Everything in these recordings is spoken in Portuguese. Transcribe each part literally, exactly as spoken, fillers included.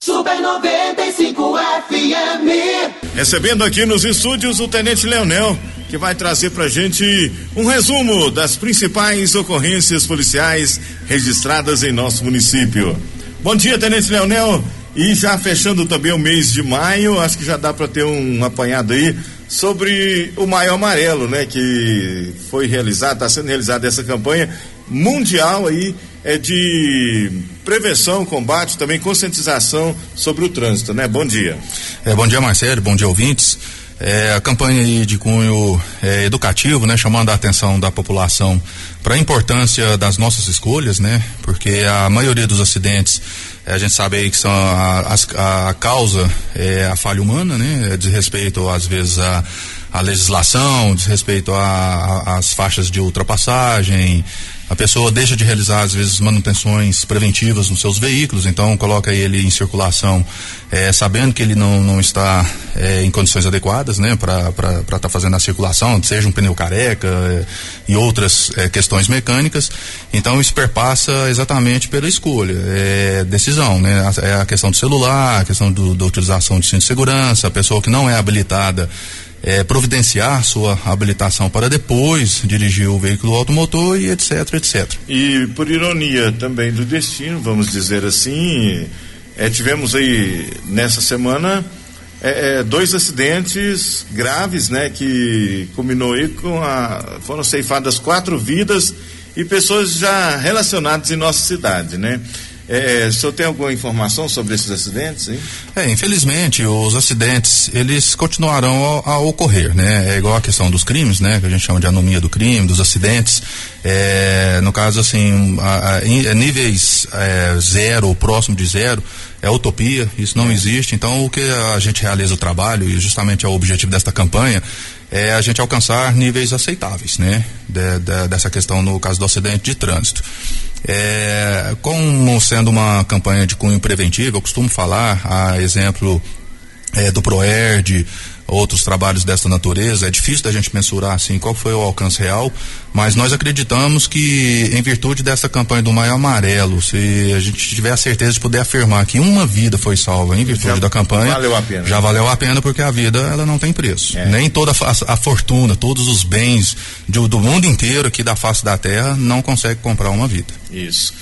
Super noventa e cinco F M. Recebendo aqui nos estúdios o Tenente Leonel, que vai trazer pra gente um resumo das principais ocorrências policiais registradas em nosso município. Bom dia, Tenente Leonel. E já fechando também o mês de maio, acho que já dá para ter um apanhado aí sobre o Maio Amarelo, né? Que foi realizado, está sendo realizada essa campanha mundial aí é de prevenção, combate, também conscientização sobre o trânsito, né? Bom dia. É, bom dia, Marcelo, bom dia, ouvintes. É, a campanha aí de cunho é, educativo, né, chamando a atenção da população para a importância das nossas escolhas, né, porque a maioria dos acidentes é, a gente sabe aí que são a, a, a causa é a falha humana, né, diz respeito às vezes a a legislação, diz respeito às faixas de ultrapassagem. A pessoa deixa de realizar às vezes manutenções preventivas nos seus veículos, então coloca ele em circulação é, sabendo que ele não, não está é, em condições adequadas, né, para estar tá fazendo a circulação, seja um pneu careca é, e outras é, questões mecânicas. Então isso perpassa exatamente pela escolha, é decisão, né, é a questão do celular, a questão do, da utilização de cinto de segurança, a pessoa que não é habilitada É, providenciar sua habilitação para depois dirigir o veículo automotor e etc, etcétera. E por ironia também do destino, vamos dizer assim, é, tivemos aí nessa semana é, é, dois acidentes graves, né, que culminou aí com a, foram ceifadas quatro vidas e pessoas já relacionadas em nossa cidade, né? É, o senhor tem alguma informação sobre esses acidentes, hein? É, infelizmente os acidentes eles continuarão a, a ocorrer, né? É igual a questão dos crimes, né? Que a gente chama de anomia do crime, dos acidentes. É, no caso assim, a, a, a níveis é, zero ou próximo de zero é utopia, isso não é. existe. Então o que a gente realiza o trabalho e justamente é o objetivo desta campanha é a gente alcançar níveis aceitáveis, né? De, de, dessa questão no caso do acidente de trânsito. É, como sendo uma campanha de cunho preventivo, eu costumo falar, a exemplo é, do PROERD, outros trabalhos dessa natureza, é difícil da gente mensurar assim qual foi o alcance real, mas nós acreditamos que em virtude dessa campanha do Maio Amarelo, se a gente tiver a certeza de poder afirmar que uma vida foi salva em virtude já da campanha, valeu a pena. já valeu a pena, porque a vida ela não tem preço, é. nem toda a, a fortuna, todos os bens de, do mundo inteiro aqui da face da terra não consegue comprar uma vida. Isso.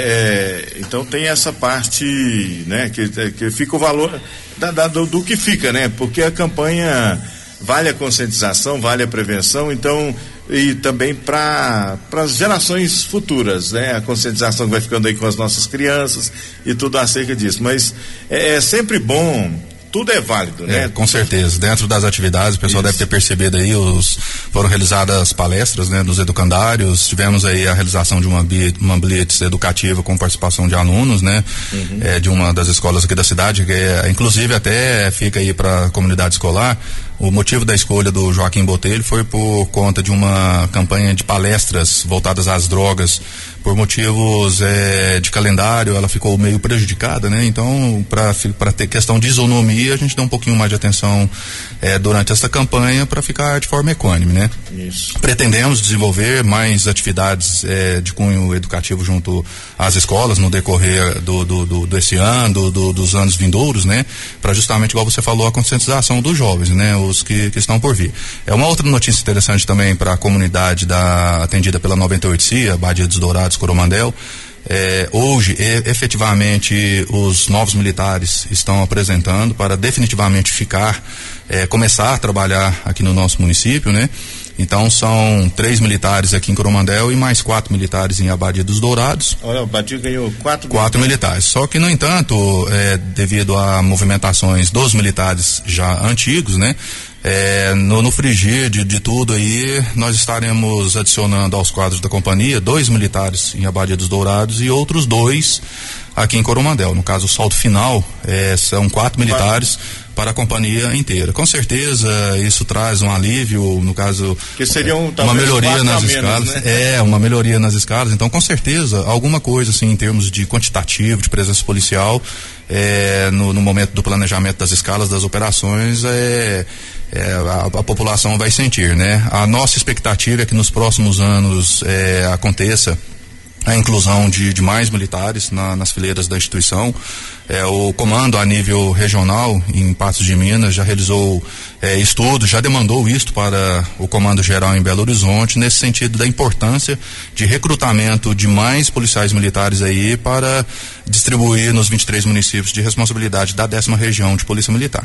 É, então tem essa parte, né, que, que fica o valor da, da, do, do que fica, né, porque a campanha vale a conscientização, vale a prevenção, então, e também para as gerações futuras, né, a conscientização que vai ficando aí com as nossas crianças e tudo acerca disso, mas é, é sempre bom. Tudo é válido, né? É, com certeza. Dentro das atividades, o pessoal Isso. deve ter percebido aí, os, foram realizadas palestras, né, dos educandários, tivemos aí a realização de uma, uma blitz educativa com participação de alunos, né, uhum. é, de uma das escolas aqui da cidade, que é, inclusive até fica aí para a comunidade escolar. O motivo da escolha do Joaquim Botelho foi por conta de uma campanha de palestras voltadas às drogas. Por motivos é, de calendário, ela ficou meio prejudicada, né? Então, para ter questão de isonomia, a gente dá um pouquinho mais de atenção é, durante essa campanha para ficar de forma equânime, né? Isso. Pretendemos desenvolver mais atividades é, de cunho educativo junto às escolas no decorrer do, do, do desse ano, do, do, dos anos vindouros, né? Para justamente, igual você falou, a conscientização dos jovens, né? Os que, que estão por vir. É uma outra notícia interessante também para a comunidade da, atendida pela noventa e oito C I A, Badia dos Dourados, Coromandel. É, hoje, e, efetivamente, os novos militares estão apresentando para definitivamente ficar, é, começar a trabalhar aqui no nosso município, né? Então são três militares aqui em Coromandel e mais quatro militares em Abadia dos Dourados. Olha, o Badia ganhou quatro Quatro militares. Só que, no entanto, é, devido a movimentações dos militares já antigos, né? É, no, no frigir de, de tudo aí, nós estaremos adicionando aos quadros da companhia dois militares em Abadia dos Dourados e outros dois aqui em Coromandel. No caso, o saldo final é, são quatro militares para a companhia inteira. Com certeza isso traz um alívio, no caso, que seria um, uma melhoria nas menos, escalas, né? é, uma melhoria nas escalas, então com certeza alguma coisa assim em termos de quantitativo, de presença policial, é, no, no momento do planejamento das escalas, das operações, é, é, a, a população vai sentir, né? A nossa expectativa é que nos próximos anos é, aconteça a inclusão de, de mais militares na, nas fileiras da instituição. É, o comando a nível regional em Patos de Minas já realizou é, estudos, já demandou isto para o comando geral em Belo Horizonte, nesse sentido da importância de recrutamento de mais policiais militares aí para distribuir nos vinte e três municípios de responsabilidade da décima região de Polícia Militar.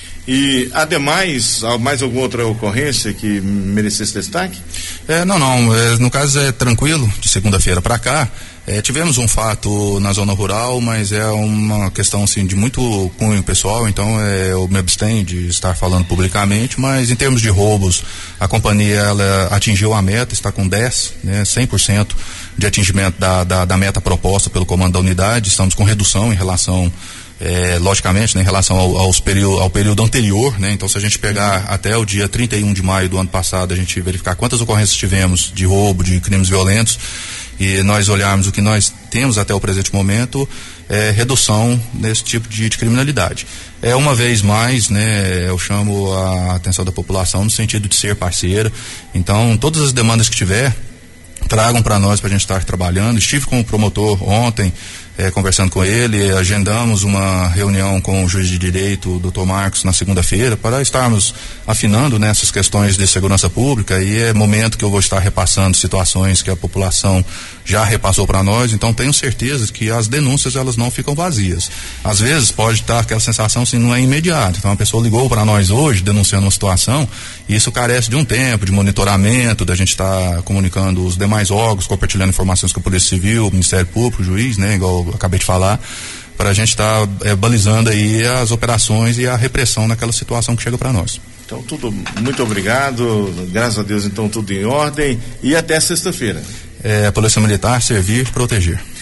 E, ademais, mais alguma outra ocorrência que merecesse destaque? É, não, não, é, no caso é tranquilo, de segunda-feira para cá, é, tivemos um fato na zona rural, mas é uma questão, assim, de muito cunho pessoal, então é, eu me abstenho de estar falando publicamente, mas em termos de roubos, a companhia, ela atingiu a meta, está com dez, né, cem por cento de atingimento da, da, da meta proposta pelo comando da unidade, estamos com redução em relação É, logicamente, né, em relação ao, aos período, ao período anterior, né, então se a gente pegar até o dia trinta e um de maio do ano passado, a gente verificar quantas ocorrências tivemos de roubo, de crimes violentos, e nós olharmos o que nós temos até o presente momento, é redução desse tipo de, de criminalidade. É uma vez mais, né, eu chamo a atenção da população no sentido de ser parceira, então todas as demandas que tiver, tragam para nós para a gente estar trabalhando. Estive com o promotor ontem, é, conversando com ele, agendamos uma reunião com o juiz de direito, o doutor Marcos, na segunda-feira, para estarmos afinando nessas questões de segurança pública, e é momento que eu vou estar repassando situações que a população já repassou para nós, então tenho certeza que as denúncias, elas não ficam vazias. Às vezes pode estar aquela sensação assim, não é imediato, então a pessoa ligou para nós hoje denunciando uma situação, e isso carece de um tempo, de monitoramento, da gente estar comunicando os demais órgãos, compartilhando informações com a Polícia Civil, o Ministério Público, o juiz, né, igual eu acabei de falar, para a gente estar tá, é, balizando aí as operações e a repressão naquela situação que chega para nós. Então, tudo, muito obrigado, graças a Deus, então tudo em ordem, e até sexta-feira. É, a Polícia Militar, servir, proteger.